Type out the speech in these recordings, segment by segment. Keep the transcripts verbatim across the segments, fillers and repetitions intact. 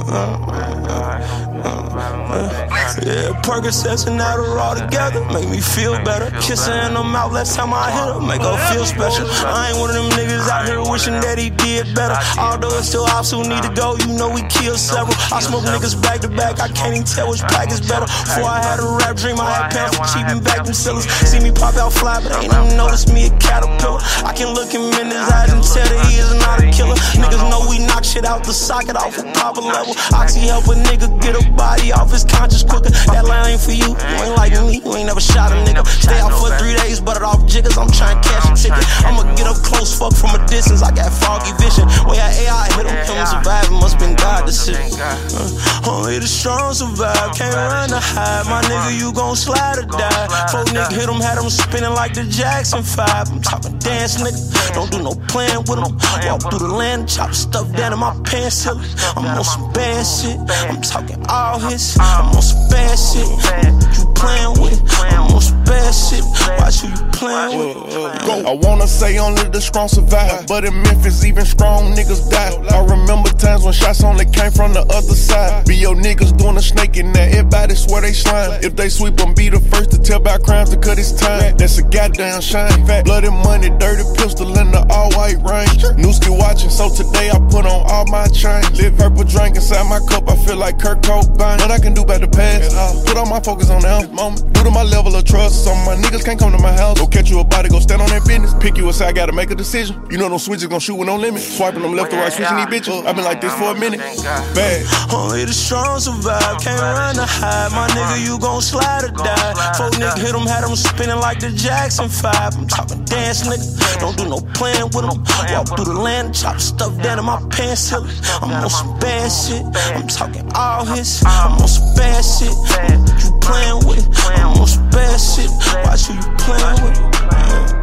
Yeah, Percocets and Adderall together make me feel better. Kiss her in the mouth last time I hit her, make her feel special. I ain't one of them niggas out here wishing that he did better. Although it's still ops who need to go, you know we kill several. I smoke niggas back to back, I can't even tell which pack is better. Before I had a rap dream, I had pounds for cheap and back them sellers. See me pop out fly, but ain't even notice me a caterpillar. I can look him in his eyes and tell that he is not a killer. Niggas know we knock shit out the socket off a proper level. Oxy help a nigga get a body off his conscience quicker. That line ain't for you, you ain't like me, you ain't never shot a nigga. Stay out for three days, buttered off jiggers, I'm trying to cash a ticket. I'ma get up close, fuck from a distance, I got foggy vision. When that A I hit him, him surviving, must been God decision. Uh, only the strong survive, can't run or hide. My nigga, you gon' slide or die. Four nigga hit him, had him spinning like the Jackson five. I'm talking dance, nigga, don't do no playing with him. Walk through the land, chop stuff down in my pants. I'm on some bad shit, I'm talking all hits. I'm on some bad shit, you playing with it. I'm on some bad shit, watch who you playing with. Go. I wanna say only the strong survive, but in Memphis even strong niggas die. I remember times when shots only came from the other side. Be your niggas doing a snake in there, everybody swear they slime. If they sweep them, be the first to tell about crimes to cut his time. That's a goddamn shame. Bloody money, dirty pistol in the all white range. Newski watching, so today I put on all my chains. Live purple drink inside my cup, I feel like Kurt Cobain. What I can do about the past, put all my focus on the moment. Due to my level of trust, some of my niggas can't come to my house. Go catch you a body, go stand on that business. Pick you aside, gotta make a decision. You know them switches gon' shoot with no limit. Swiping them left or right, switching these bitches. I've been like this for a minute. Bad. Only the strong survive, can't run or hide. My nigga, you gon' slide or die. Four nigga hit him, had him spinning like the Jackson five. I'm talking dance, nigga, don't do no playing with him. Walk through the land, chop stuff down in my pants. I'm on some bad shit, I'm talking all hits. I'm on some bad shit, you playing with it. I'm on some bad shit, watch who you playing with. Yeah.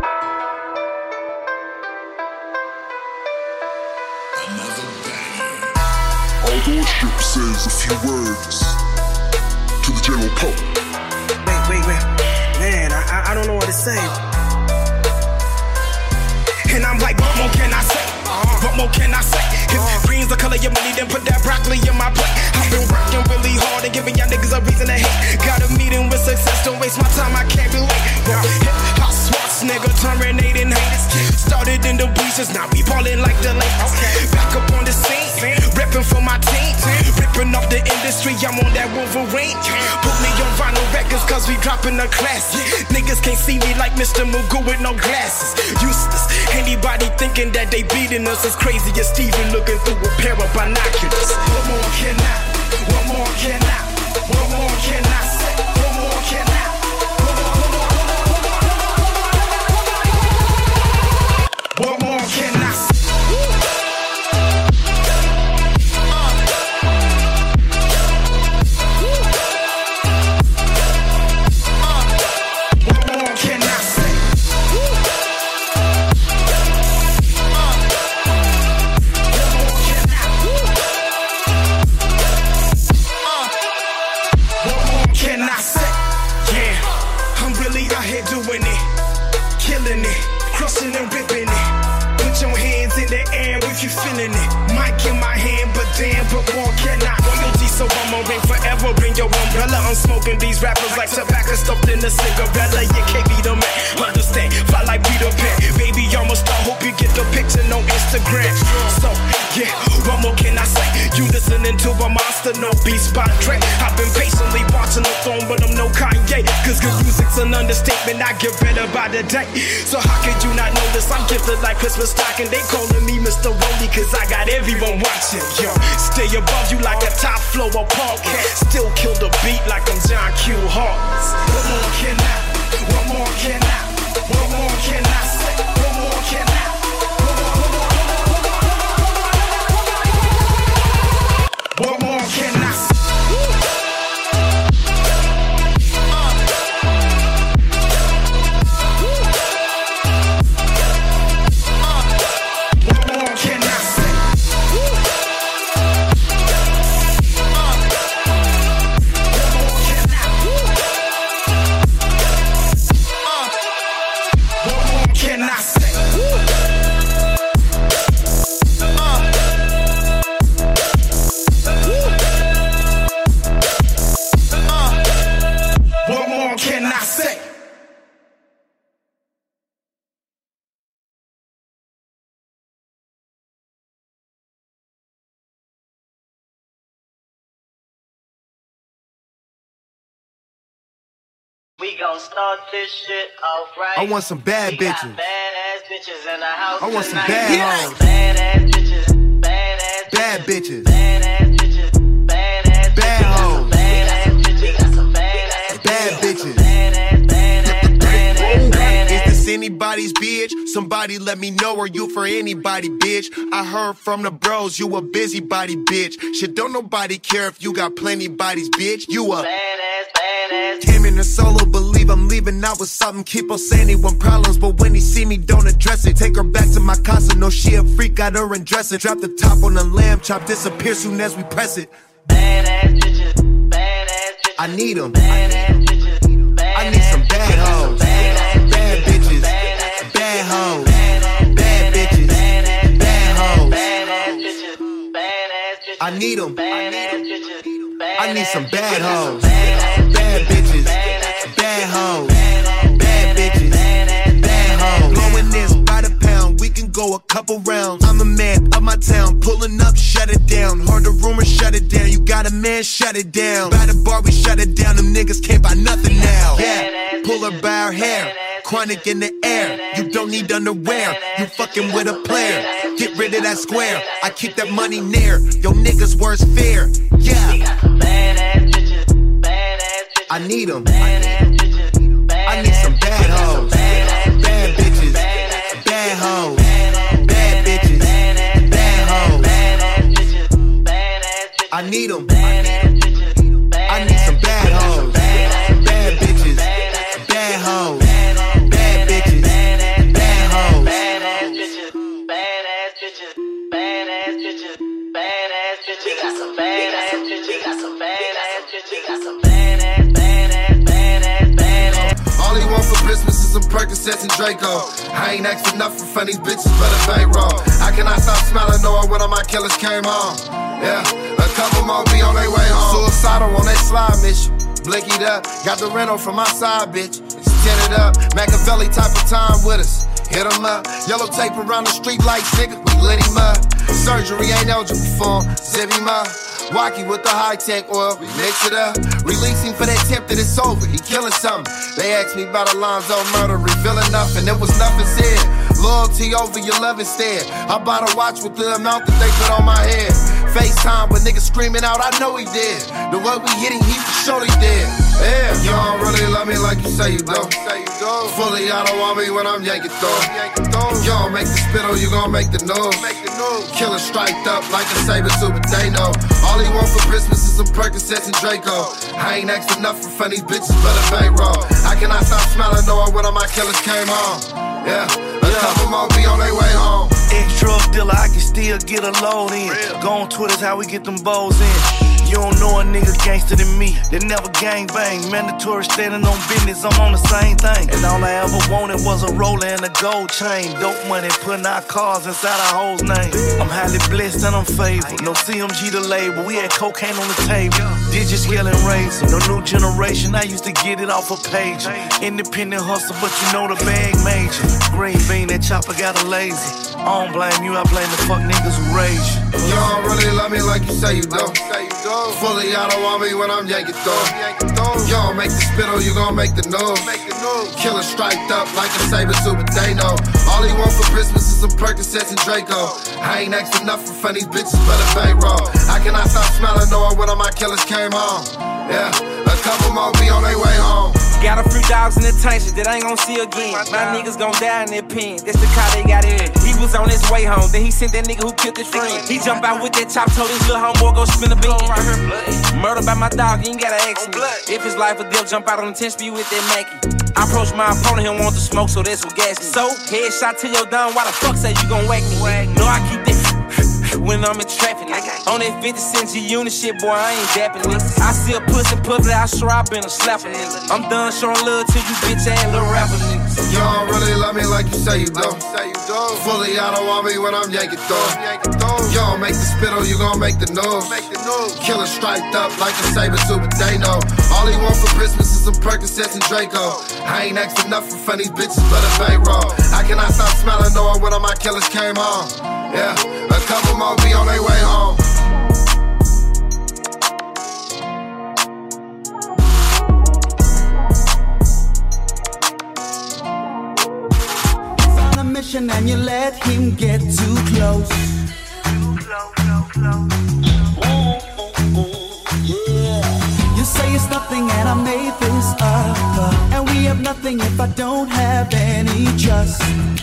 Although ship says a few words to the general public. Wait, wait, wait, man, I, I don't know what to say. And I'm like, what more can I say? What more can I say? If green's the color of your money, then put that broccoli in my plate. I've been working really hard and giving y'all niggas a reason to hate. Got a meeting with success, don't waste my time, I can't be late. Hip hop swaps, nigga, terminating haters. Started in the bleachers, now we ballin' like the Lakers. Back up on the scene, reppin' for my team. Rippin' off the industry, I'm on that Wolverine. Put me on vinyl records, cause we dropping a classic. Niggas can't see me like Mister Mugu with no glasses. Useless, anybody thinking that they beating us is crazy as Steven looking through a pair of binoculars. What more can I, what more can I, what more can I say, what more can I, what more can I say? And ripping it. Put your hands in the air if you feeling it. Mic in my hand, but damn, but more cannot. Royalty, so I'm gonna reign forever in your umbrella. I'm smoking these rappers like tobacco stuffed in a cigarella. You can't be the man, understand? Fly like Peter Pan. Baby, I'm a star, hope you get the picture on Instagram. So, yeah, what more can I say? You listening to a monster, no beast by Dre. I've been patiently watching the throne, but I'm no Kanye. Cause good music's an understatement, I get better by the day. So how could you not notice I'm gifted like Christmas stocking? They calling me Mister Rollie cause I got everyone watching. Yo, stay above you like a top floor podcast. Still kill the beat like I'm John Q. Hawkins. What more can I? What more can I? What more can I say? What more can I? What more can I say? Can We gon' start this shit off right. I want some bad we bitches. Got badass bitches in the house I want some tonight. bad Yeah. hoes. Badass bitches, badass Bad bitches, bitches. badass bitches, badass Bad bitches, hoes. badass bitches, we got some badass Bad bitches, bitches. badass, badass, badass, badass. Is this anybody's bitch? Somebody let me know, are you for anybody, bitch? I heard from the bros, you a busybody, bitch. Shit, don't nobody care if you got plenty bodies, bitch. You a Badass, badass. came in a solo, believe I'm leaving out with something. Keep on saying he want problems, but when he see me, don't address it. Take her back to my casa, no she a freak, got her and dress it. Drop the top on the lamb chop, disappear soon as we press it. Badass bitches, badass bitches. I need 'em. Badass bitches, badass I need some bad hoes. badass Bad bitches. badass Bad hoes. badass Bad bitches. badass Bad hoes. badass bitches, badass bitches. I need 'em. Badass bitches, I need some bad hoes. badass Bad bitches. Bad hoes. Bad bitches. Bad hoes. Blowing this by the pound, we can go a couple rounds. I'm the man of my town, pulling up, shut it down. Heard the rumor, shut it down. You got a man, shut it down. By the bar, we shut it down. Them niggas can't buy nothing now. Yeah, pull her by her hair. Chronic in the air. You don't need underwear. You fucking with a player. Get rid of that square. I keep that money near. Yo niggas words fair. Yeah. badass bitches, badass bitches. I need 'em. Badass bitches, I need some bad hoes. Bad bitches. Bad hoes. Bad bitches. Bad hoes. badass bitches, badass bitches. I need 'em. Badass bitches, I need some bad hoes. Bad bitches. Bad hoes. Bad bitches. Bad hoes. badass bitches, badass bitches, badass bitches, badass bitches. We got some badass bitches. We got some badass bitches. We got some badass, badass, badass, badass. All he want for Christmas is some Percocets and Draco. I ain't asked for nothing from these bitches but a bankroll. I cannot stop smelling knowing when all my killers came home. Yeah, a couple more be on their way home. Suicidal on that slide mission. Blinkied up, got the rental from my side, bitch. It's tinted up, Machiavelli type of time with us. Hit 'em up, yellow tape around the street lights, nigga, we lit him up. Surgery ain't eligible for him, zip him up. Wacky with the high-tech oil, we mix it up. Release him for that tip that it's over, he killing something. They asked me about Alonzo murder, revealing nothing, there was nothing said. Loyalty over your love instead. I bought a watch with the amount that they put on my head. FaceTime with niggas screaming out, I know he did. The way we hit him, he for sure he did. Yeah, you don't really love me like you say you do. Fully, I don't want me when I'm yanking through. You don't make the spittle, you gon' make the news. Killer striped up like a saber suit, but they know. All he want for Christmas is some Percocets and Draco. I ain't asked for nothing from these bitches but a bankroll. I cannot stop smiling knowing when all my killers came home. Yeah, a couple more be on their way home. Ex-drug dealer, I can still get a load in. Go on Twitter's how we get them bows in. You don't know a nigga gangster than me. They never gang bang. Mandatory standing on business, I'm on the same thing. And all I ever wanted was a roller and a gold chain. Dope money, putting our cars inside our hoes' name. I'm highly blessed and I'm favored. No C M G to label, we had cocaine on the table. Digit scale and razor. No new generation, I used to get it off a page. Independent hustle, but you know the bag major. Green bean, that chopper got a laser. I don't blame you, I blame the fuck niggas who rage. You don't really love me like you say you do. Fully, I don't want me when I'm yanking through. You don't make the spittle, you gon' make the news. Killer striped up like a saber suit, but they know. All he want for Christmas is some Percocets and Draco. I ain't asked for nothing from these bitches but a bankroll. I cannot stop smiling knowing when all my killers came home. Yeah, a couple more be on their way home. Got a few dogs in the trenches that I ain't gon' see again. My niggas gon' die in their pen. That's the car they got in. He was on his way home, then he sent that nigga who killed his friend. He jump out with that chop, told his little homeboy go spin a bean. Murder by my dog, you ain't gotta ask me. If his life or death, jump out on the ten speed with that Mackie. I approached my opponent, he don't want the smoke, so that's what gas me. So, headshot to your dome, why the fuck say you gon' whack me? No, I keep that when I'm in traffic, nigga. On that fifty cent G unit shit, boy, I ain't dapping niggas. I see a pussy public, I swear I been a slapper nigga. I'm done showing love to you bitch ass little rapper niggas. You don't really love me like you say you do. Fully, I don't want me when I'm yanking through. You don't make the spittle, you gon' make the news. Killer striped up like a saber suit, but they know. All he want for Christmas is some Percocets and Draco. I ain't asked for nothing from these bitches but a bankroll. I cannot stop smiling knowing when all my killers came home. Yeah, a couple more be on their way home. him get too close. You say it's nothing and I made this up, and we have nothing if I don't have any trust.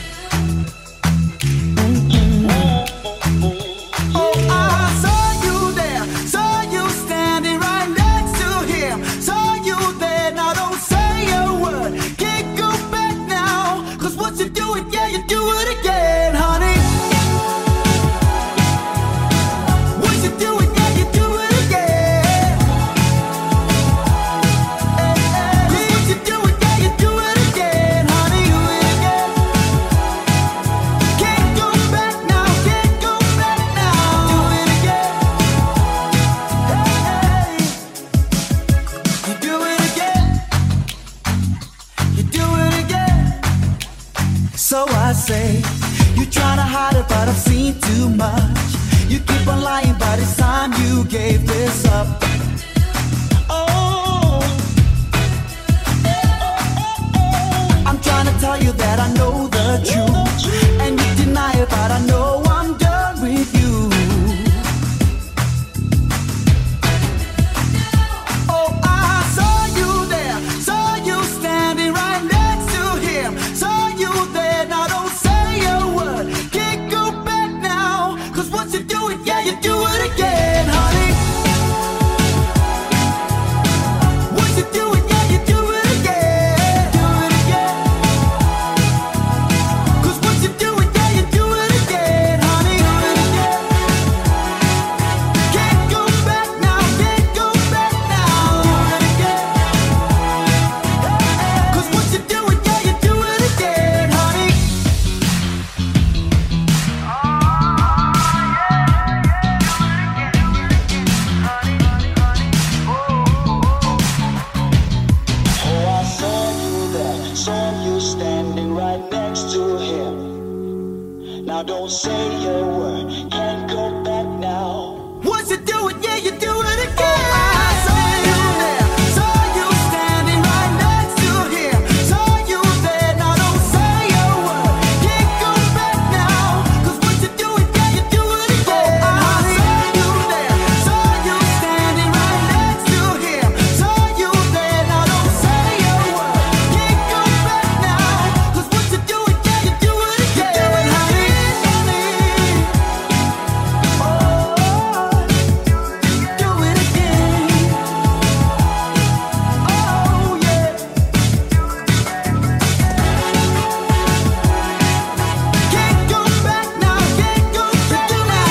Oh, I saw you there, saw you standing right next to him, saw you there, now don't say a word, can't go back now, cause once you do it, yeah, you do it again, honey. Once you do it, yeah, you do it again. Cause once you do it, yeah, you do it again, honey. Do it again. Can't go back now, can't go back now. Do it again. Hey, you do it again. You do it again. So I say, you tryna hide it, but I've seen too much. You keep on lying, but it's time you gave this up. Oh, I'm trying to tell you that I know the truth, and you deny it, but I know I'm done with you. Oh, I saw you there, saw you standing right next to him, saw you there, now don't say a word, can't go back now, cause once you do it, yeah, you do it again, honey. Once you do it, yeah, you do it again. Do it again. Cause once you do it, yeah, you do it again, honey. Do it again. Can't go back now, can't go back now. Do it again. Cause once you do it, yeah, you do it again, honey. Oh, I saw you there, saw you standing right next to him. Now don't say a word, can't go back now. Once you do it, yeah, you do it again. I saw you there, saw you standing right next to him, saw you there, now don't say a word, can't go back now, cause once you do it, yeah, you do it again. I saw you there, saw you standing right next to him, saw you there, now don't say a word, can't go back now, cause once you do it, yeah, you do it again, honey, honey. Oh, do it again. Oh, yeah. Can't go back now, can't go back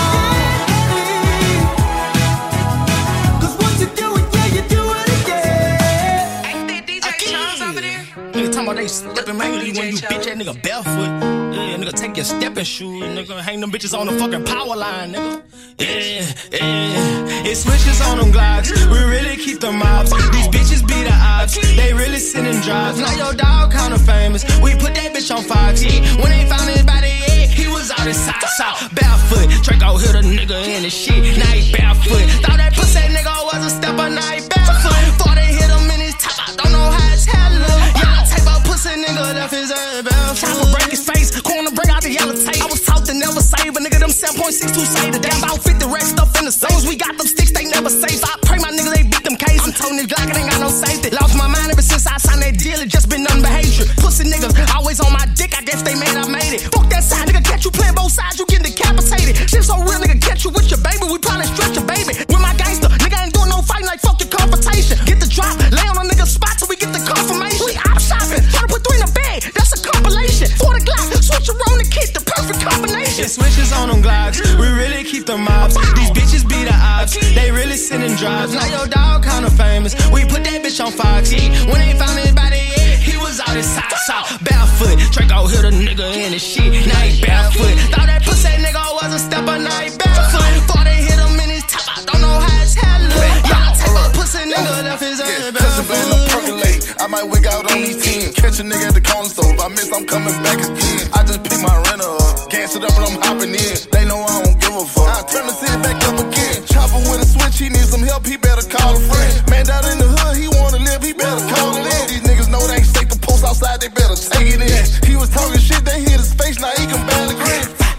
now. Cause once you do it, yeah, you do it again. Ain't that D J Charles over there? Nigga talking about they stepping mainly when you bitch that nigga barefoot. Yeah, nigga take your stepping shoes, nigga. Hang them bitches on the fucking power line, nigga. Yeah, yeah. It switches on them Glocks. We really keep them mobs. These bitches be the odds. They really sending drives. Now your dog kinda famous. We put that bitch on Fox. Yeah. When they found his body, yeah, he was out his socks out. Barefoot. Draco hit a nigga in the shit. Now he barefoot. Thought that pussy nigga was a stepper. Now he barefoot. Before they hit him in his top, I don't know how his head look. Yeah, I tape up pussy nigga left his ass barefoot. Chopper break his face. Corner bring out the yellow tape. I was taught to never save a nigga. Them seven point six two say the damn about fifty racks stuff in the safe. We got them sticks, they never safe. I pray my niggas they beat them cases. I'm told niggas Glock it ain't got no safety. Lost my mind ever since I signed that deal. It just been nothing but hatred. Pussy niggas always on my dick. I guess they made I made it. Fuck that side, nigga. Catch you playing both sides, you getting decapitated. Shit so real, nigga. Catch you with your baby. We probably stretch your baby. With my gangster, nigga ain't doing no fighting like fuck your confrontation. Get the drop, lay on a nigga's spot till we get the confirmation. We out shopping, tryna put three in a bag. That's a compilation. For the Glock, switch around the kit, the perfect combination. It switches on them Glocks. We really keep them mobs. These bitches be the odds. They really sending drives. Now your dog kinda famous. We put that bitch on Fox. Yeah. When they found his body, yeah, he was out his socks out. Barefoot. Draco hit a nigga in his shit. Now he barefoot. Thought that pussy nigga was a stepper. Now he barefoot. Before they hit him in his top, I don't know how his head look. Yeah, I take a pussy nigga left his ass barefoot. I might wig out on these teens. Catch a nigga at the corner store. If I miss, I'm coming back again. I just pick my renter up. Gas it up and I'm hopping in. They know I don't give a fuck. I turn the city back up again. Chopper with a switch, he needs some help. He better call a friend. Man down in the hood, he wanna live. He better call it in. These niggas know they ain't safe to post outside. They better take it in. He was talking shit, they hit his face. Now he can barely grin.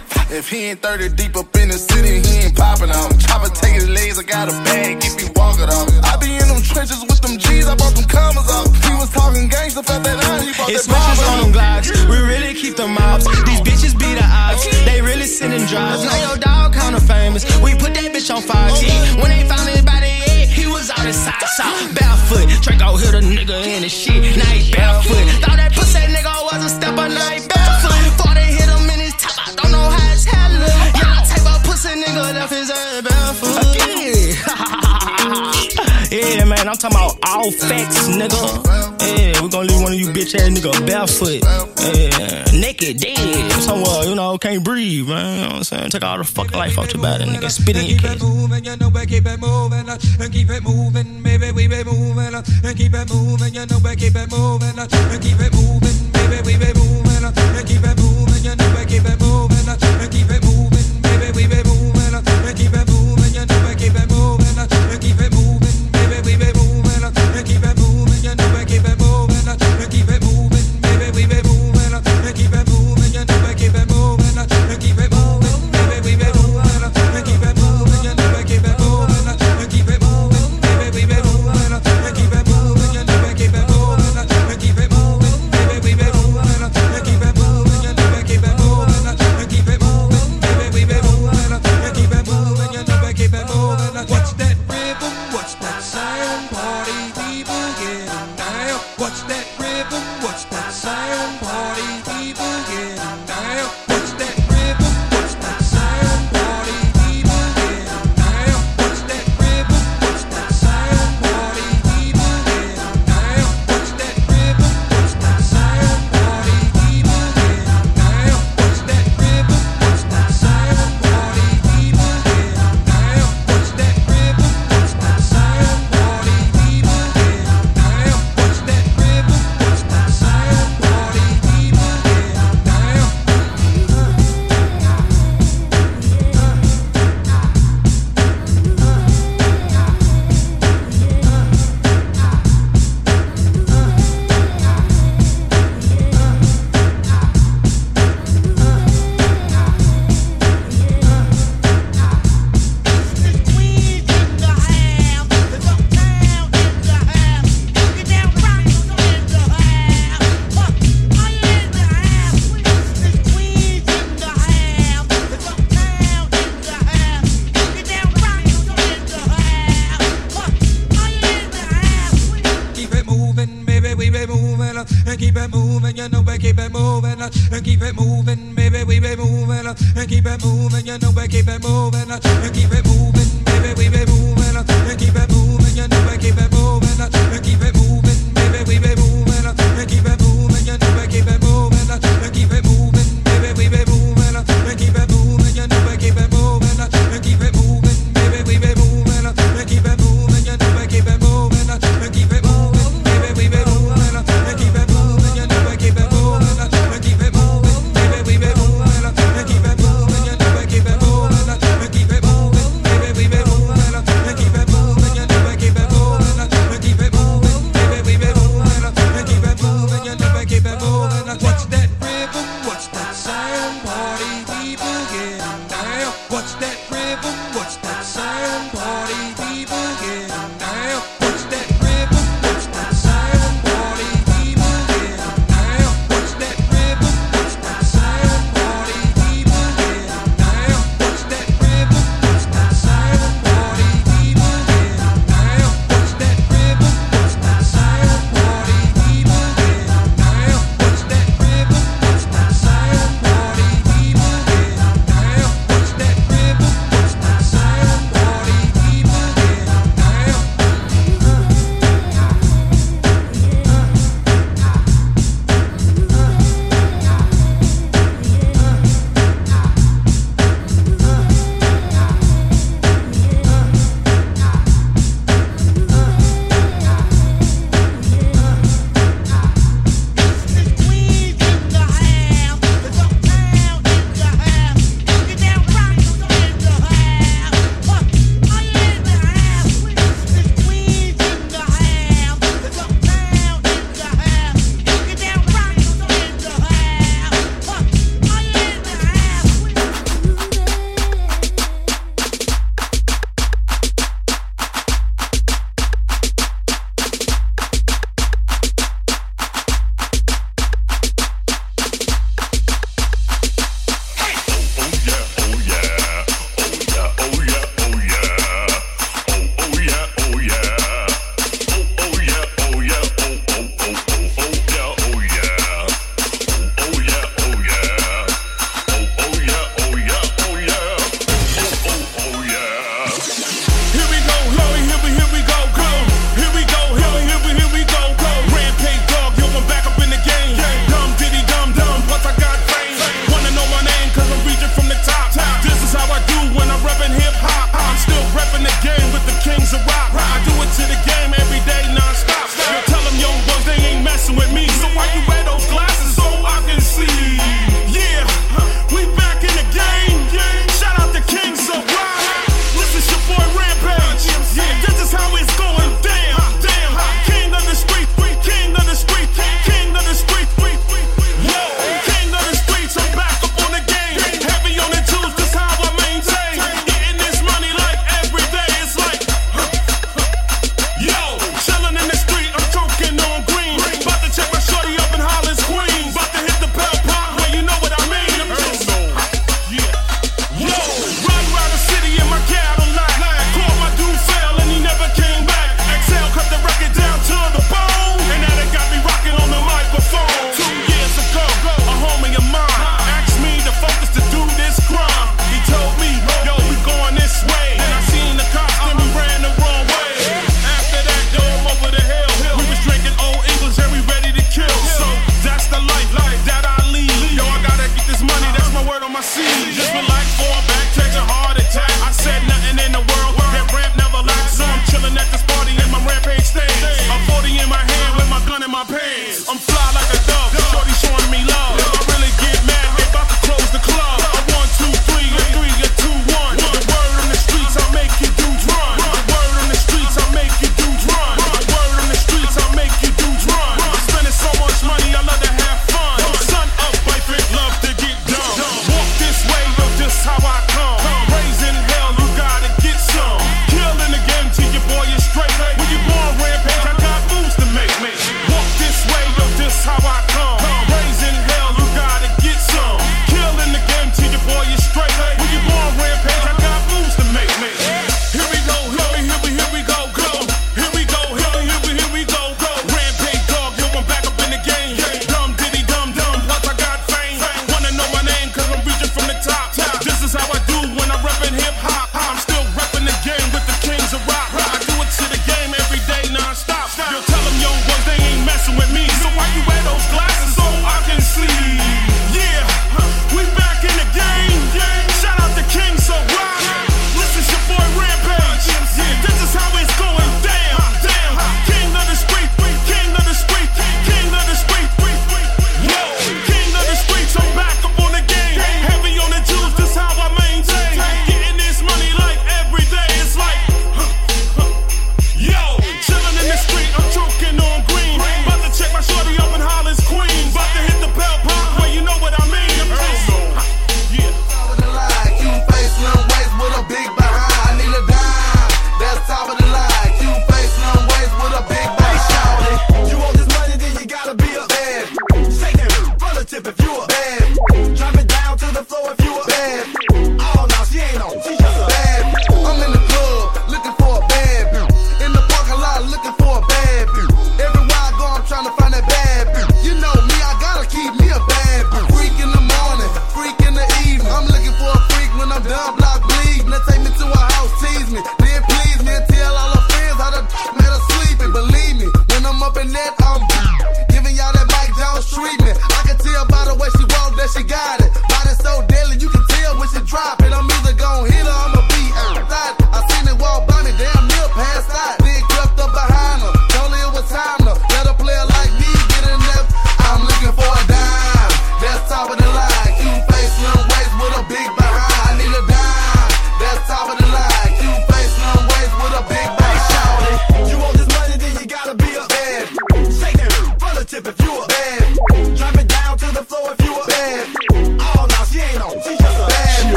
thirty deep up in the city, he ain't popping out. Chopper take his legs, I got a bag, get me walking off. I be in them trenches with them G's, I bought them commas off. He was talking gangsta, felt that line, he bought it's that bomb on them Glocks, we really keep them ops. These bitches be the ops, they really sending drives. Now your dog kinda famous, we put that bitch on Fox. When they found his body, he was on his side, side, barefoot. Draco hit a nigga in the shit, now he barefoot. Thought that pussy nigga was a stepper, now he barefoot. Before they hit him in his top, I don't know how his head look. Yeah, I take a pussy nigga left his ass barefoot. Yeah, man, I'm talking about all facts, nigga. Yeah, we gon' leave one of you bitch ass nigga barefoot. Yeah, naked, dead, somewhere, you know, can't breathe, man. You know what I'm saying? Take all the fucking life out your body, nigga. Spit in your case. Keep it moving, you know we keep it moving, and keep it moving, baby, we be moving, and keep it moving, you know we keep it moving, and keep it moving, baby, we be moving, and keep it moving, you know we keep it moving, and keep it moving, baby, we be moving, and keep it moving, you know we keep it moving, and keep it moving, baby, we be moving, and keep it moving, you know we keep it moving, and keep it moving, baby, we be moving, and keep it moving, you know we keep it moving, and keep it moving, baby, we be moving, and keep it moving, you know we keep it moving, and keep it moving, baby, we be moving, and keep it moving, you know we keep it moving, and keep it moving, baby, we be moving, and keep it moving, you know we keep it moving, and keep it moving, baby, we be moving, and keep it moving, you know we keep it moving. What's that rhythm? What's that sound? Party people getting down. What's that rhythm? What's that sound? Party people getting down. What's that rhythm? What's that sound? Party people getting down. What's that rhythm? What's that sound? Party people getting down. What's that rhythm? What's that sound? Party people getting down. What's that rhythm? What's that sound? Party people getting down. What's that rhythm? What's that sound? Party people getting down. What's that rhythm? What's that sound? Party people getting down. Keep it moving, baby, we be moving, and keep it moving, you know we keep it moving, and keep it moving, baby, we be moving, and keep it moving, you know we keep it moving, and keep it moving, baby, we be moving, and keep it moving, you know we keep it moving, and keep it moving, baby, we be moving, and keep it moving, you know we keep it moving, and keep it moving, baby, we be moving, and keep it moving, you know we keep it moving, and keep it moving, baby, we be moving, and keep it moving, you know we keep it moving, and keep it moving, baby, we be moving, and keep it moving, you know we keep it moving, and keep it moving, baby, we be moving, and keep it moving, you know we keep it moving, and keep it moving,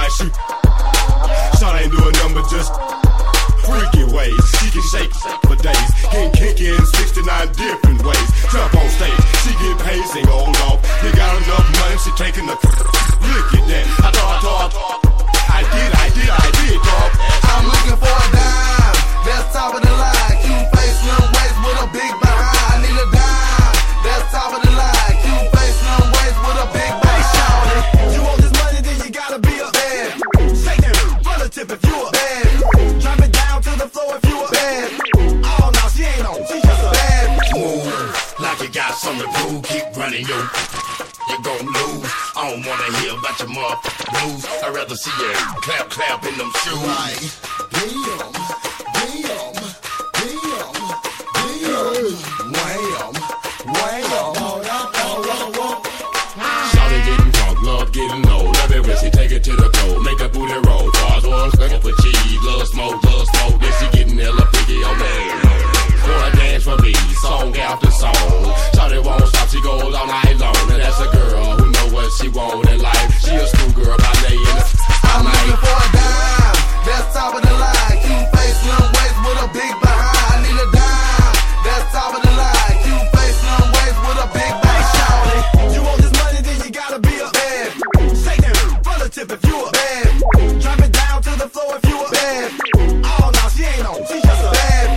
like she. Shawty ain't doing nothing but just freaky ways. She can shake for days, getting kinky in sixty-nine different ways. Jump on stage, she get paid, sing old off. You got enough money, she taking the. Look at that. I thought, I thought, I did, I did, I did, dog. I'm looking for a dime, that's top of the line. Cute face, little waist with a big behind. I need a dime, that's top of the line. Cute face, little waist with a big behind. You want this money, then you gotta be a bad. Shake that run a tip if you a bad. Drop it down to the floor if you a bad. Oh no, she ain't on, she just a bad. Move like you got something to prove. Keep running, yo. You gon' lose. I don't wanna hear about your mother blues. I'd rather see you clap, clap in them shoes. Like, damn, damn, damn, damn, wham, wham. Shawty getting drunk, love getting low. Love it when she take it to the floor. Make a booty roll. Bars on, looking for cheese. Love smoke, love smoke. Then she getting hella piggy on me. Wanna dance for me, song after song. Shawty won't stop, she goes all night long. And that's a girl who know what she want in life. She a schoolgirl by day in the I'm looking for a dime, that's top of the line. Cute face, little waist with a big behind. I need a dime, that's top of the line. Cute face, little waist with a big behind. You want this money, then you gotta be a bad. Shake that run a tip if you a bad. Drop it down to the floor if you a bad. Oh no, she ain't on, she just a bad.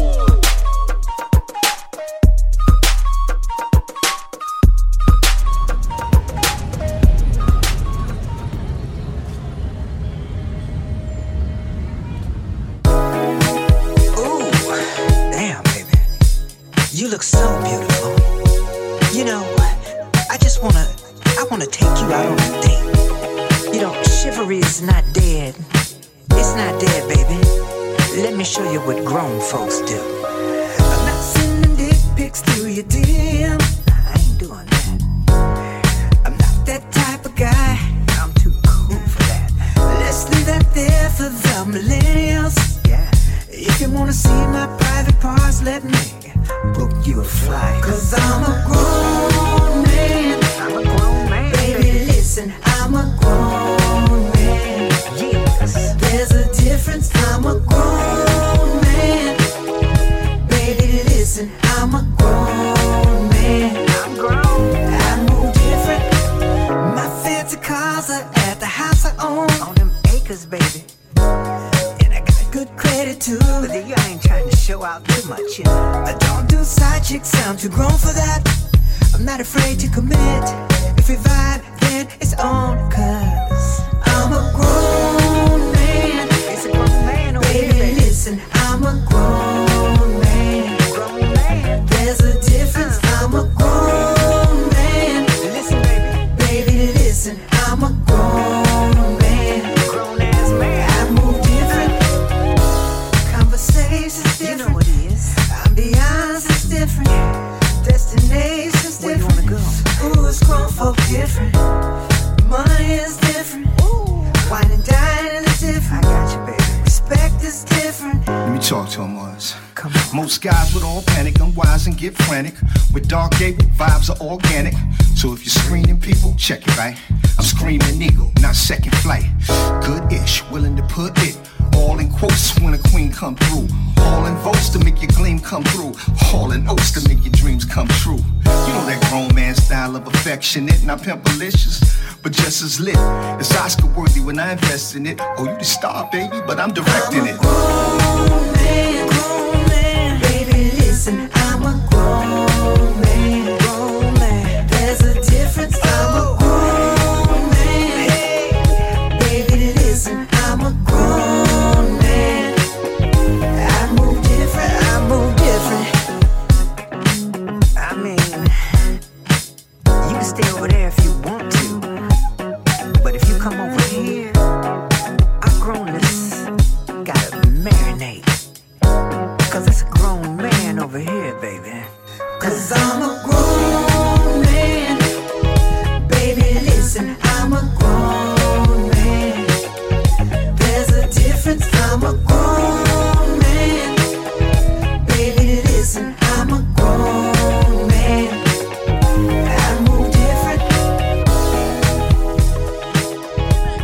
You look so beautiful. You know, I just wanna, I wanna take you out on a date. You know, chivalry is not dead. It's not dead, baby. Let me show you what grown folks do. I'm not sending dick pics through your D M. I ain't doing that. I'm not that type of guy. I'm too cool for that. Let's leave that there for the millennials. Yeah. If you wanna see my private parts, let me book you a flight. Cause I'm a grown man. I'm a grown man. Baby, listen, I'm a grown man. Yes. There's a difference. I'm a grown man. Baby, listen, I'm a grown man. I'm grown. I move different. My fancy cars are at the house I own. On them acres, baby. Good credit too, but you ain't trying to show out too much, you know. I don't do side chicks, I'm too grown for that. I'm not afraid to commit. If we vibe, then it's on. Cause I'm a grown man. It's a grown man over here, baby. Listen, I'm a grown man. Grown man. There's a difference. I'm a grown man. Listen, baby. Baby, listen, I'm a grown man. Grown ass man. I move different. Conversation's different. You know what it is. Ambiance is different. Destination's different. Where you wanna go? Ooh, it's grown folk different. Money is different. Ooh. Wine and dining is different. I got you, baby. Respect is different. Let me talk to him once. Come on. Most guys would all panic, unwise and get frantic. With Dark Gable, vibes are organic. So if you're screening people, check it, right? I'm screaming eagle, not second flight. Good-ish, willing to put it all in quotes when a queen come through. All in votes to make your gleam come through. All in oats to make your dreams come true. You know that grown man style of affectionate, not pimpalicious, but just as lit. It's Oscar worthy when I invest in it. Oh, you the star, baby, but I'm directing it. Grown man, grown man. Baby, listen, I'm a grown man. Grown man. There's a difference. I'm a grown man. Baby, listen, I'm a grown man. I move different. I move different. I mean, you can stay over there if you want to, but if you come over here, our grownness gotta marinate. Cause it's a grown man over here, baby. Cause I'm a grown man. Baby, listen, I'm a grown man. There's a difference, I'm a grown man. Baby, listen, I'm a grown man. I move different.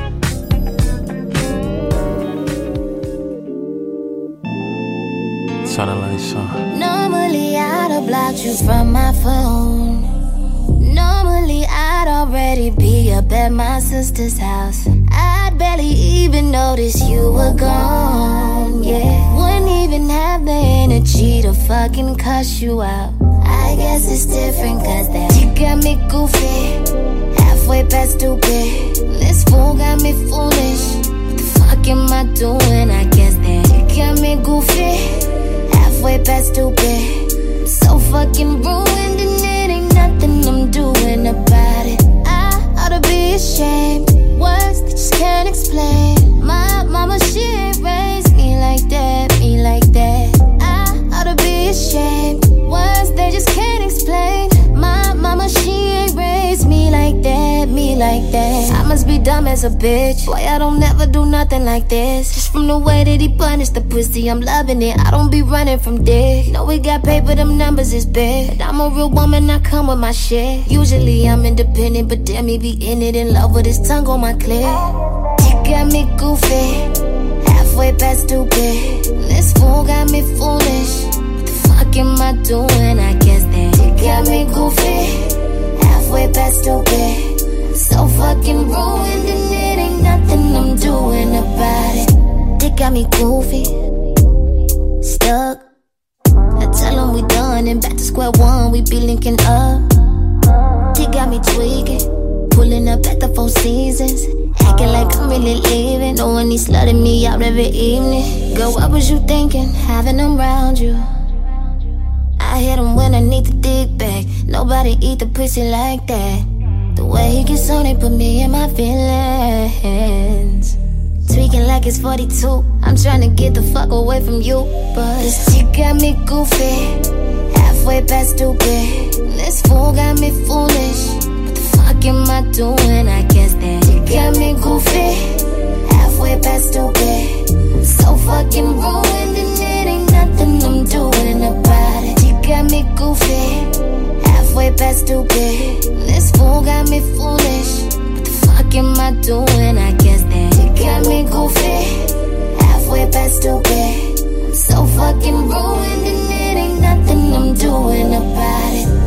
tryna like something. Normally I'd have blocked you from my phone. Normally I'd already be up at my sister's house. I'd barely even notice you were gone, yeah. Wouldn't even have the energy to fucking cuss you out. I guess it's different cause that you got me goofy, halfway past stupid. This fool got me foolish. What the fuck am I doing? I guess that you got me goofy, halfway past stupid. I'm so fucking ruined and it ain't nothing I'm doing about it. I ought to be ashamed, words that just can't explain. My mama, she ain't raised me like that, me like that. I ought to be ashamed, words they just can't explain. My mama, she ain't raised me like that, me like that. I must be dumb as a bitch, boy, I don't never do nothing like this. Just from the way that he punished the pussy, I'm loving it. I don't be running from dick. Know we got paper, them numbers is big. But I'm a real woman, I come with my shit. Usually I'm independent, but damn, he be in it, in love with his tongue on my clit. He got me goofy, halfway past stupid. This fool got me foolish. What the fuck am I doing? I guess that he got me goofy, halfway past stupid. I'm so fucking ruined and it ain't nothing I'm doing about it. They got me goofy, stuck. I tell him we done and back to square one, we be linking up. They got me tweaking, pulling up at the Four Seasons, acting like I'm really leaving, knowing he's slutting me out every evening. Girl, what was you thinking, having them round you? I hit him when I need to dig back. Nobody eat the pussy like that. The way he gets on it put me in my feelings. Tweaking like it's forty-two. I'm trying to get the fuck away from you, but this chick got me goofy, halfway past stupid. This fool got me foolish. What the fuck am I doing? I guess that you got me goofy, halfway past stupid. I'm so fucking ruined and it ain't nothing I'm doing about it. You got me goofy, halfway past stupid. This fool got me foolish. What the fuck am I doing? I guess that you got me goofy, halfway past stupid. I'm so fucking ruined and it ain't nothing I'm doing about it.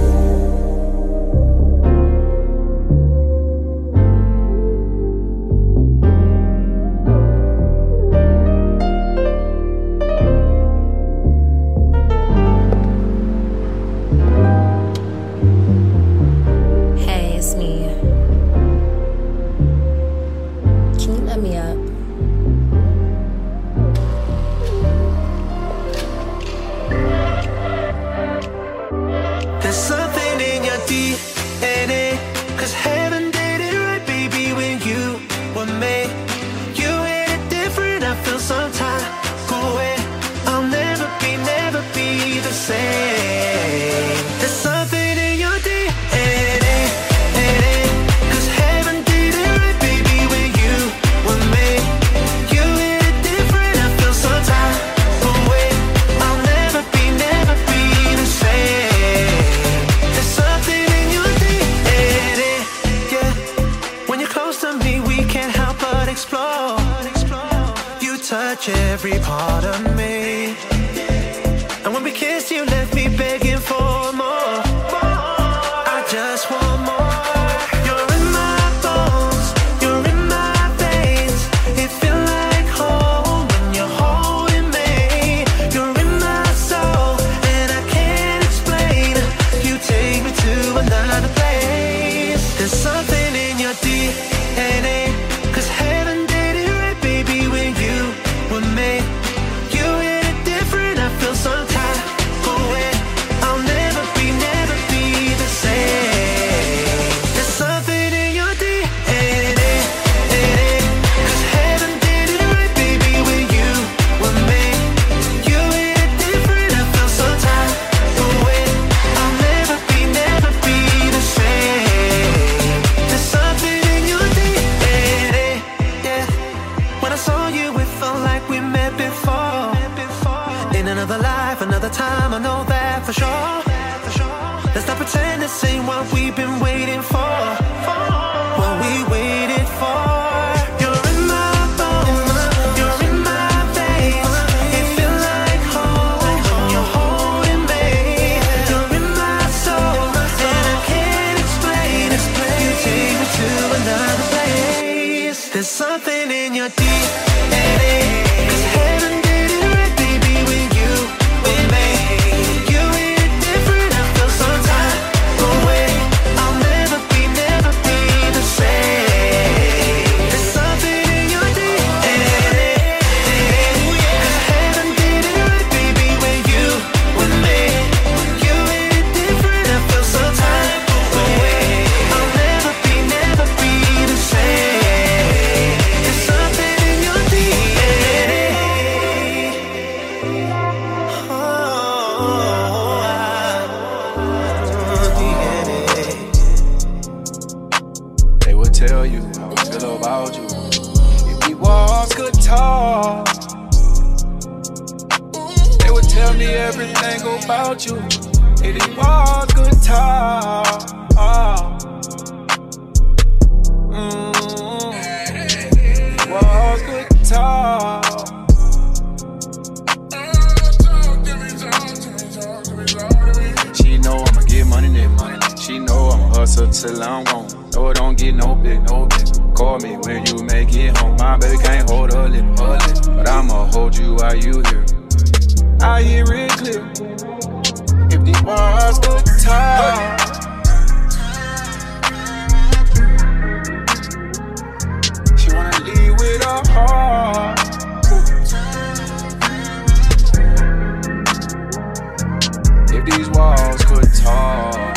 Every part of me, and when we kissed, you left me begging for more. I just want more. You're in my bones, you're in my veins. It feels like home when you're holding me. You're in my soul, and I can't explain. You take me to another place. There's something in your D N A, 'cause heaven did it right, baby, when you were made. You hit it different, I feel some type of way. I'll never be, never be the same. There's something in your D N A, 'cause heaven did it right, baby, when you were made. You hit it different, I feel some type of way. I'll never be, never be the same. There's something in your D N A, yeah. When I saw you, it felt like we met before. In another life, another time, I know that for sure. Let's not pretend this ain't what we've been waiting for. What we waited for. You're in my bones, you're in my veins. It feels like home when something in your D N A. 'Cause heaven did it right, baby, when you with me. You hit it different, I feel some time away. I'll never be, never be the same. There's something in your D N A. 'Cause heaven did it right, baby, when you with me. You hit it different, I feel some time away. I'll never be, never be the same. There's something in your D N A. They would tell you how I feel about you. If we walls could talk, they would tell me everything about you. If these walls could talk, mm, walls could talk. She know I'ma get money, that money. She know I'ma hustle till I'm gone. No, it don't get no big, no big. Call me when you make it home. My baby can't hold her lip, her lip. But I'ma hold you while you here. I hear it clear. If these walls could talk, she wanna leave with her heart. If these walls could talk,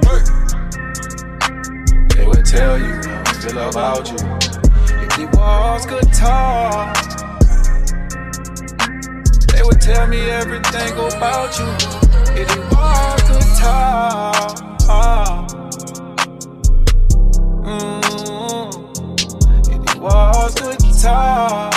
they would tell you how I feel about you. If these walls could talk, they would tell me everything about you. If these walls could talk, mm, if these walls could talk.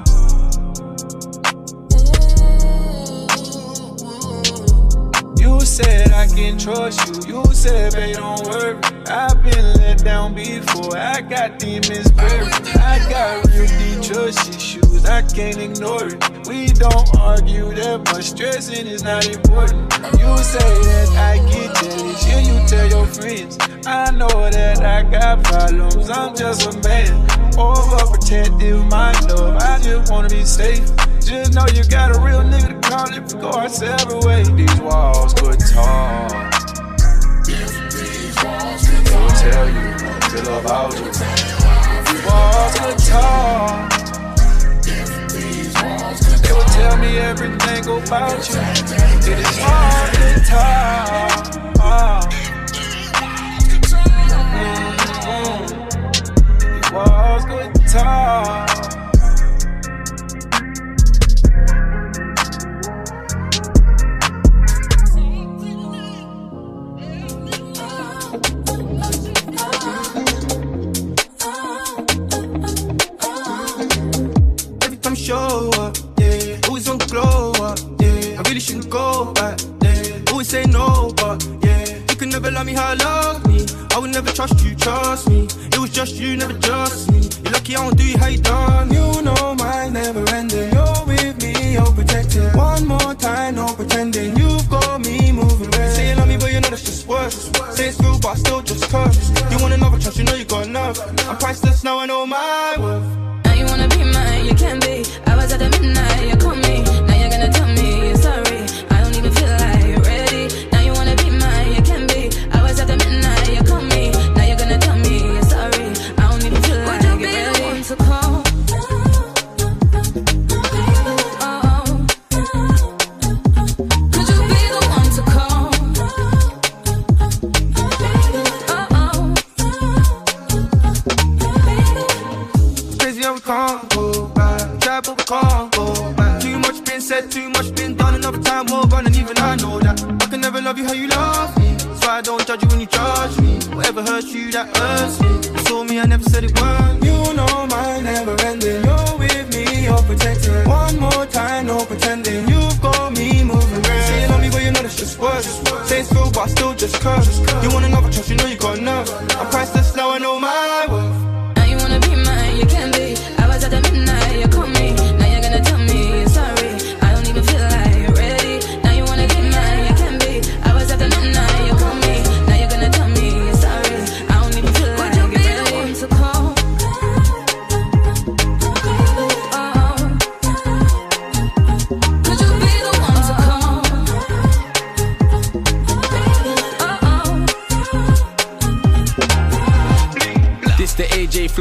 You said I can trust you. You said, babe, don't worry. I've been let down before. I got demons buried. I got real deep trust issues. I can't ignore it. We don't argue that much. Stressing is not important. You say that I get jealous. Yeah, you tell your friends. I know that I got problems. I'm just a man. Overprotective, my love. I just wanna be safe. Just know you got a real nigga to call if we go our separate ways. These walls could talk. They will tell you how I feel about you. These walls could talk. They will tell me everything about you. It is hard to talk. Mm-hmm. These walls could talk. Show up, yeah. Always on glow up, yeah. I really shouldn't go back, yeah. Always say no, but yeah. You can never love me how I love me. I would never trust you, trust me. It was just you, never just me. You're lucky I don't do you how you done. You know mine never ending. You're with me, you're protected. One more time, no pretending. You've got me moving red. You say you love me, but you know that's just words. Say it's real, but I still just curse. You want another trust, you know you got enough. I'm priceless, now I know my worth. You wanna be mine, you can be. I was at the midnight, you called me. Now you're gonna tell me you're sorry. I don't even feel like you're ready. Now you wanna be mine, you can be. I was at the midnight, you called me. Now you're gonna tell me you're sorry. I don't even feel like you're ready. Would you be the one to call? Oh, could you be the one to call? We can't go back. Try but we can't go back. Too much been said, too much been done. Another time we're gone and even I know that I can never love you how you love me. That's why I don't judge you when you judge me. Whatever hurts you, that hurts me. You saw me, I never said it weren't. You know mine never ending. You're with me, you're protected. One more time, no pretending. You've got me moving red. Say you love me, but you know that's just words. Say it's real, but I still just curse. You want another trust, you know you got enough. I'm priceless, now I know my worth. Now you wanna be mine, you can be. I was at the midnight, you called me. Now you're gonna tell me you're sorry. I don't even feel like you're ready. Now you wanna be mine, you can be. I was at the midnight, you called me. Now you're gonna tell me you're sorry. I don't even feel like you're ready. Would you be the one to call?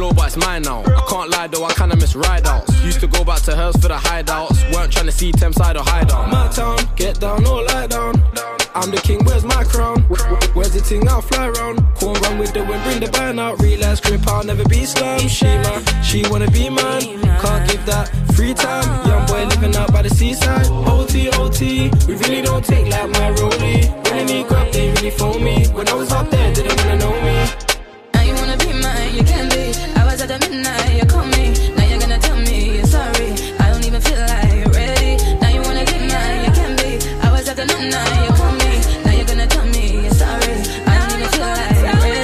flow, but it's mine now. I can't lie though, I kinda miss ride outs. Used to go back to hers for the hideouts. Weren't trying to see Thameside or hideout. My town, get down or lie down. I'm the king, where's my crown? Where's the ting, I'll fly round. Corn run with the wind, bring the band out. Realize grip, I'll never be slam. She man, she wanna be man. Can't give that free time. Young boy living out by the seaside. O T, O T, we really don't take like my rollie. When I need grab, they really phone me. When I was up there, didn't wanna know me. Now you wanna be mine, you can be. I was at the midnight, you call me. Now you're gonna tell me you're sorry. I don't even feel like you're ready. Now you wanna be mine, you can be. I was at the midnight, you call me. Now you're gonna tell me you're sorry. I don't even feel like you're ready.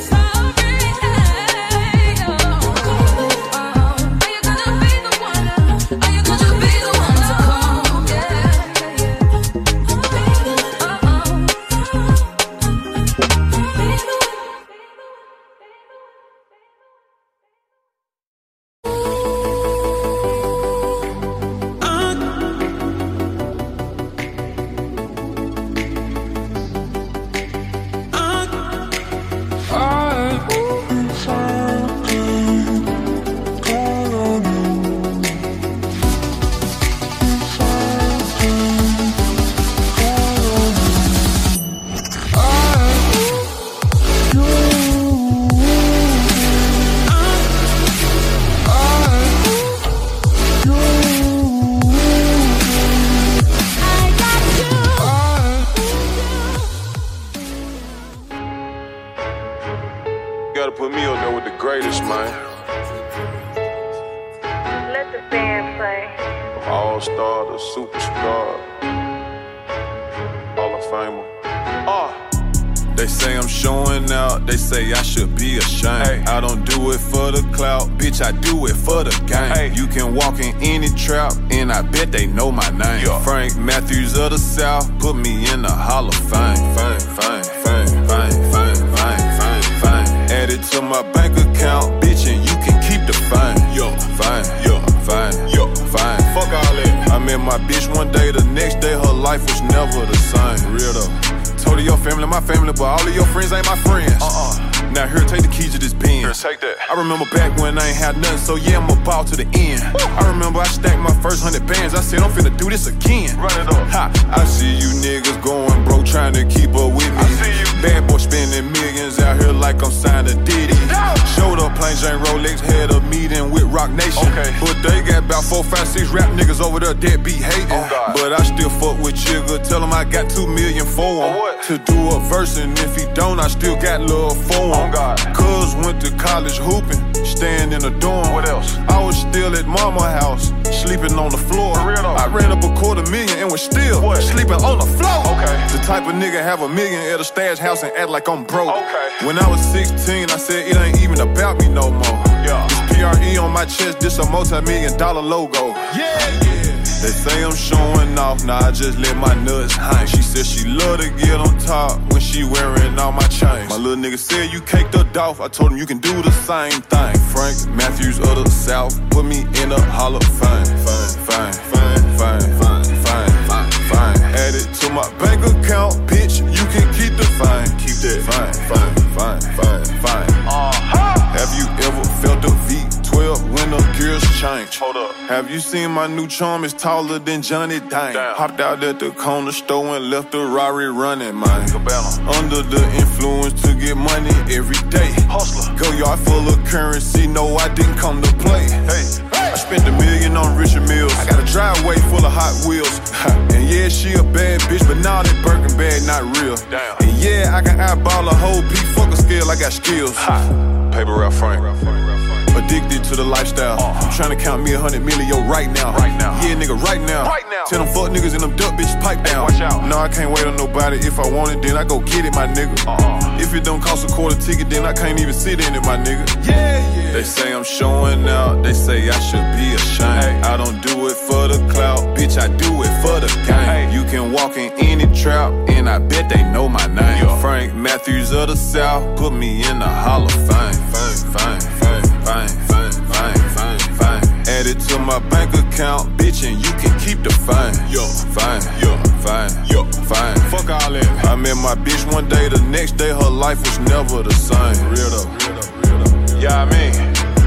I do it for the game. Hey. You can walk in any trap, and I bet they know my name. Yeah. Frank Matthews of the South, put me in the Hall of Fame. Fame, fame, fame, fame, fame, fame, fame, fame. Add it to my bank account, bitch, and you can keep the fame. Yo, fame, yo, fame, yo, fame. Fuck all that. I met my bitch one day, the next day her life was never the same. Real though. Told your family, my family, but all of your friends ain't my friends. Uh-uh. Now here, take the keys to this Benz. Here, take that. I remember back when I ain't had nothing, so yeah, I'm about to the end. Woo. I remember I stacked my first hundred bands. I said I'm finna do this again. Run it up. Ha! I see you niggas going broke, trying to keep up with me. I see you. Bad boy spending millions out here like I'm signed to Diddy. No. Showed up, plain Jane Rolex, had a meeting with Rock Nation. Okay. But they got about four, five, six rap niggas over there that be hating. Oh, God. But I still fuck with Chigga. Tell him I got two million for him. For to do a verse, and if he don't, I still got love for him. Oh, God. Cuz went to college hooping, staying in a dorm. What else? I was still at mama house, sleeping on the floor. I ran up a quarter million and was still what? Sleeping on the floor. Okay. The type of nigga have a million at a stash house and act like I'm broke. Okay. When I was sixteen, I said it ain't even about me no more. Yeah. This P R E on my chest, this a multi-million dollar logo. Yeah, yeah. They say I'm showing off, nah, I just let my nuts hang. She said she love to get on top when she wearing all my chains. My little nigga said you caked her off, I told him you can do the same thing. Frank Matthews of the South, put me in the Hall of Fame. Fame, fame, fame, fame, fame, fame, fame, fame. Add it to my bank account, bitch, you can keep the fame. Keep that fame, fame, fame, fame, fame. Uh-huh. Have you ever felt a V twelve when the gears change? Hold up. Have you seen my new charm is taller than Johnny Dang? Damn. Hopped out at the corner store and left the Rari running, man. Under the influence to get money every day. Hustler. Go yard full of currency, no, I didn't come to play. Hey, hey. I spent a million on Richard Mills. I got a driveway full of Hot Wheels. And yeah, she a bad bitch, but now that Birkin bag not real. Damn. And yeah, I can eyeball a whole beat, fuck a scale, I got skills. Ha. Paper Rap Frank. Addicted to the lifestyle. Uh, I'm trying to count me a hundred million right now. Right now. Yeah, nigga, right now. Right now. Tell them fuck niggas and them duck bitches pipe down. Hey, watch out. No, I can't wait on nobody. If I want it, then I go get it, my nigga. Uh-uh. If it don't cost a quarter ticket, then I can't even sit in it, my nigga. Yeah, yeah. They say I'm showing out. They say I should be ashamed. Hey. I don't do it for the clout, bitch. I do it for the game. Hey. You can walk in any trap, and I bet they know my name. Yo. Frank Matthews of the South, put me in the Hall of Fame. Fame, fame, fame. Fine, fine, fine, fine, fine. Add it to my bank account, bitch, and you can keep the fine. Yo, fine, yo, fine, yo, fine. Fuck all that. I met my bitch one day, the next day her life was never the same. Real though, real though, real though. Yeah, I mean,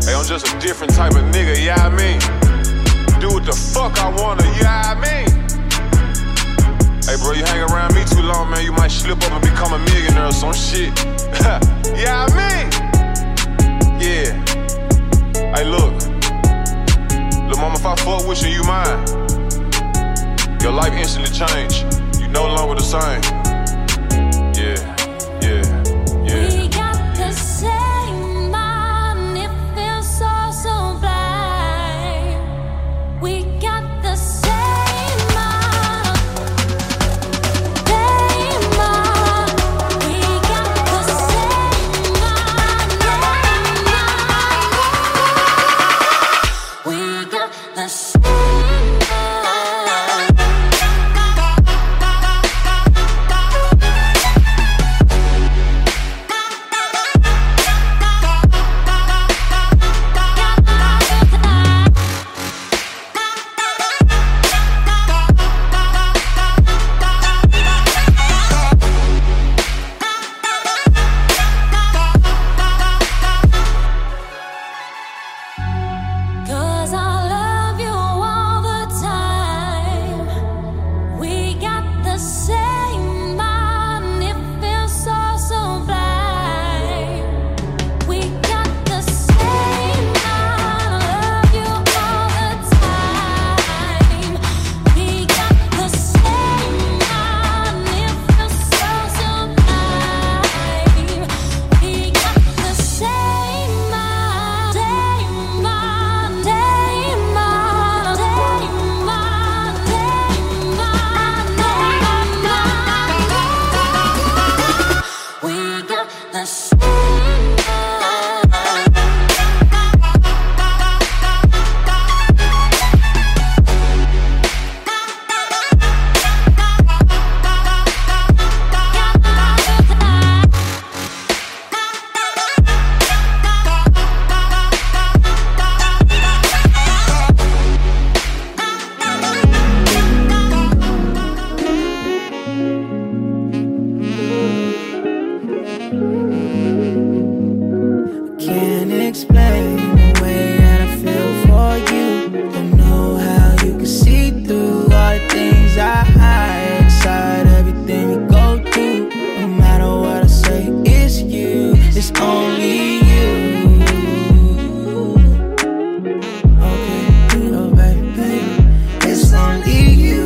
Hey, I'm just a different type of nigga, yeah, I mean. Do what the fuck I wanna, yeah, I mean. Hey, bro, you hang around me too long, man, you might slip up and become a millionaire or some shit. Yeah, I mean. Yeah. Hey, look. Lil' mama, if I fuck with you, you mine. Your life instantly changed. You no longer the same. Yeah, yeah, yeah. We got the same mind, it feels so, so blind. We got the same mind, same mind. We got the same mind, same mind. We got the same mind. Cause I love you all the time. We got the same mind, it feels so, so blind. We got the same mind, I love you all the time. We got the same mind, it feels so, so blind. We got the same mind, same mind, same mind, same mind, same mind, same mind. We got the same mind. Can't explain the way that I feel for you. Don't know how you can see through all the things I hide inside everything you go through. No matter what I say, it's you, it's only you. Okay, oh baby, it's only you.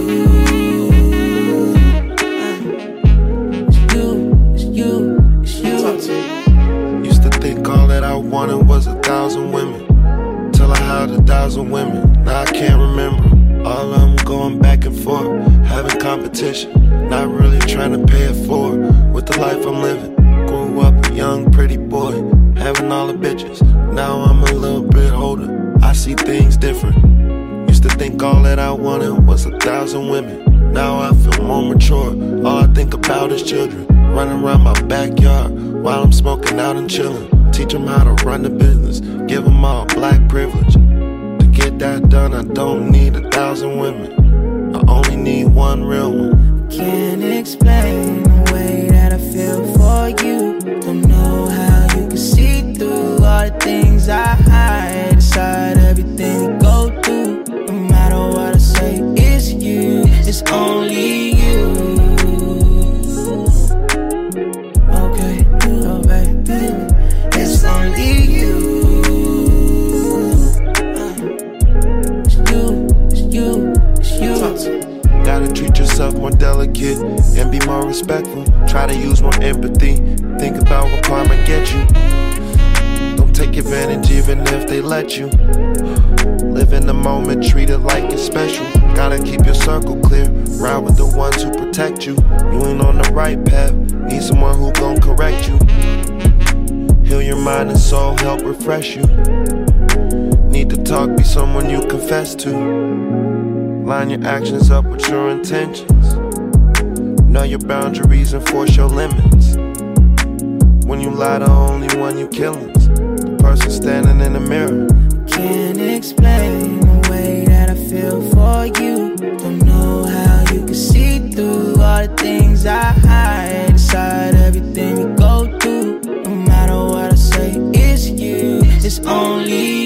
It's you, it's you, it's you. Used to think all that I wanted was a thousand women, till I had a thousand women. Now I can't remember. All of them going back and forth, having competition, not really trying to pay it forward with the life I'm living. Grew up a young pretty boy, having all the bitches. Now I'm a little bit older, I see things different. Used to think all that I wanted was a thousand women. Now I feel more mature, all I think about is children. Running around my backyard while I'm smoking out and chilling. Teach them how to run the business, give them all black privilege. To get that done, I don't need a thousand women, I only need one real one. Can't explain the way that I feel for you. Don't know how you can see through all the things I hide inside everything you go through. No matter what I say, it's you, it's only you. Okay, oh baby, it's only you. It's you, it's you, it's you. Gotta treat yourself more delicate and be more respectful. Try to use more empathy, think about what karma get you. Don't take advantage even if they let you. Live in the moment, treat it like it's special. Gotta keep your circle clear, ride with the ones who protect you. You ain't on the right path, need someone who gon' correct you. Heal your mind and soul, help refresh you. Need to talk, be someone you confess to. Line your actions up with your intentions. Know your boundaries, enforce your limits. When you lie, the only one you killing's the person standing in the mirror. Can't explain the way that I feel for you. Don't know how you can see through all the things I hide inside everything you go through. No matter what I say, it's you, it's only you.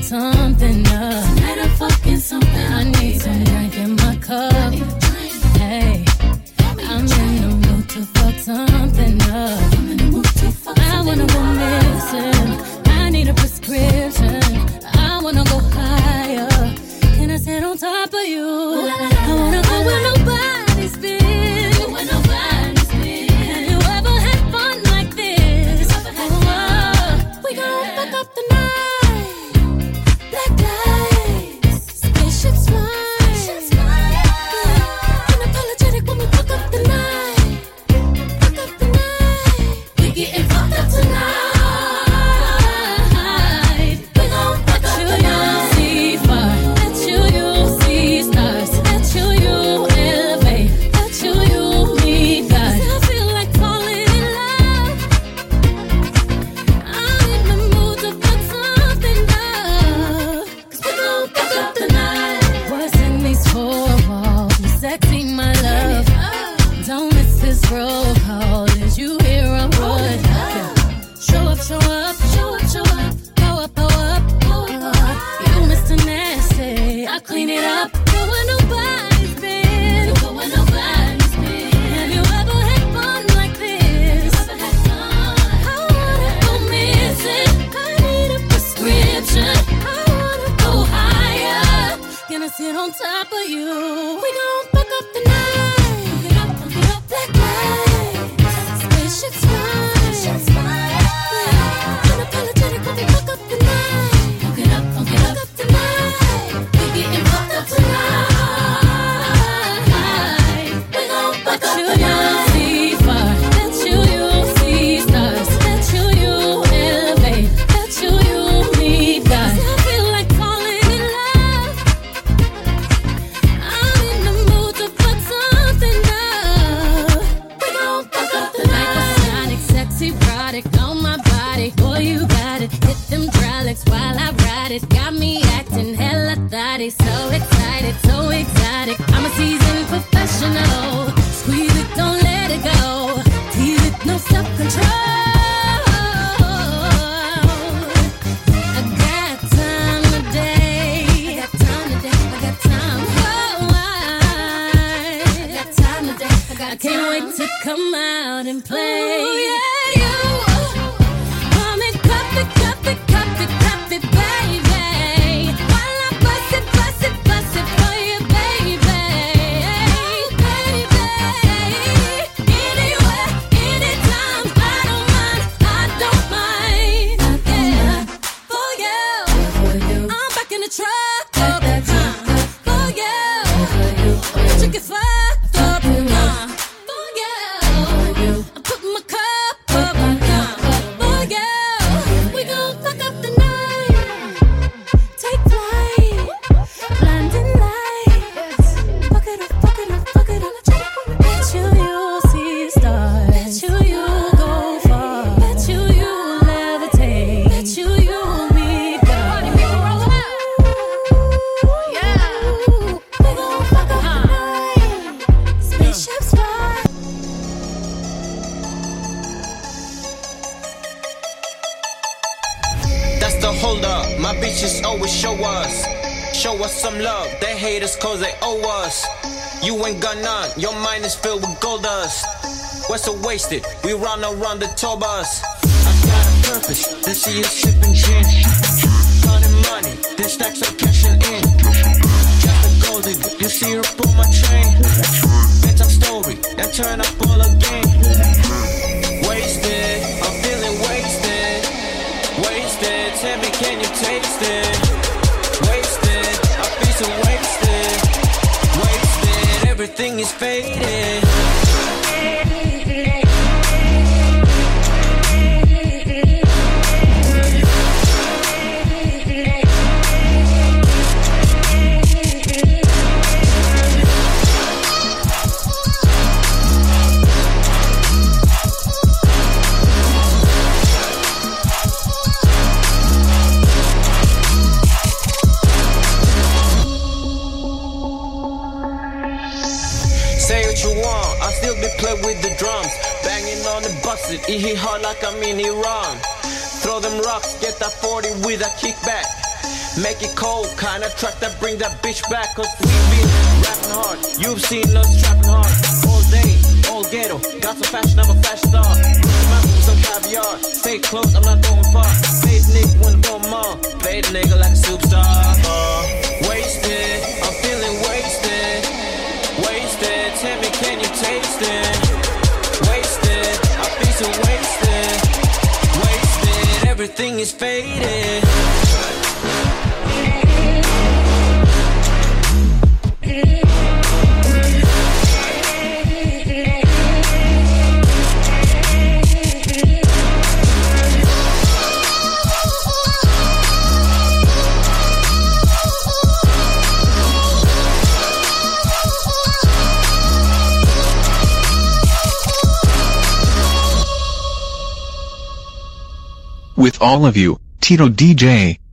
something up. Tonight I'm fucking something. I need some drink in my cup. Hey, I'm in the mood to fuck something up. I wanna go missing. I need a prescription. I wanna go higher. Can I sit on top of you? I wanna go where nobody's been. Where nobody's been. Have you ever had fun like this? Oh, we gon' fuck up the night. Black lights, spaceships fly. Unapologetic when we fuck up the night. Fuck up the night. We getting fucked up tonight. We gon' fuck up the night. See far, let you, you see stars. Let you, you elevate. Let you, you meet God. I feel like falling in love. I'm in the mood to fuck something up. 'Cause we gon' fuck up the night. What's in these four walls? You sexy, my love. Don't miss this roll call. Is you here on wood? Show up, show up, show up, show up. Go up, go up, go up. You Mister Nasty, I clean it up. Go where nobody's been. Go where nobody's been. Have you ever had fun like this? I wanna go missing. I need a prescription. I wanna go higher. Can I sit on top of you? We gon' fuck up the night. Get up, get up, black lights. Spaceships fly. Unapologetic when we fuck up the night. Funk it up, funk it up tonight. We getting fucked up tonight. We gon' fuck up the night. See far, let you, you see stars. Let you, you elevate. Let you, you meet God. I feel like falling in love. I'm in the mood to fuck something up. We gon' fuck up the night. Sonic, sexy product on my body. Boy, you got it. Hit them hydraulics while I ride it. Got me acting hella thotty. So excited, so exotic. I'm a seasoned professional. Squeeze it, don't let it go. Tease it, no self-control. I got time today. I got time today. I got time. Oh, I, I got time today. I got I can't wait to come out and play. Ooh, yeah, you. Come and cup it, cup it, cup it, cup it, baby. While I bust it, bust it, bust it for you, baby. Baby. Anywhere, anytime, I don't mind, I don't mind. Yeah, for you. I'm back in the truck. For you. Let you get fucked up. For you. I put my cup up. For you. We gon' fuck up the night. Take flight. Blinding lights. Fuck it up, fuck it up, fuck it up. Bet you you see stars. Bet you you go far. Bet you you levitate. Bet you you meet God. Yeah. We gon' fuck up the night. Spaceships fly. That's the hold up. My bitches always show us. Show us some love. They hate us cause they owe us. You ain't got none. Your mind is filled with gold dust. We're so wasted. We run around the tour bus. I got a purpose. They see us sipping gin. Counting money. Then stacks are cashing in. Just a gold digger. You see her pull my chain. Bedtime story. Then turn up all again. Wasted. I'm feeling wasted. Wasted, tell me can you taste it? Wasted, I feel so wasted. Wasted, everything is faded. Play with the drums, banging on the bus, it hit hard like I'm in Iran. Throw them rocks, get that forty with a kickback. Make it cold, kinda track that bring that bitch back. Cause we been rapping hard, you've seen us trapping hard. All day, all ghetto, got some fashion, I'm a fashion star. Put with some caviar, stay close, I'm not going far. Fade nigga wanna go more, fade nigga like a superstar. uh, Wasted, I'm feeling wasted. Wasted, tell me can you taste it? Wasted, I feel so wasted. Wasted, everything is faded. With all of you, Tito D J.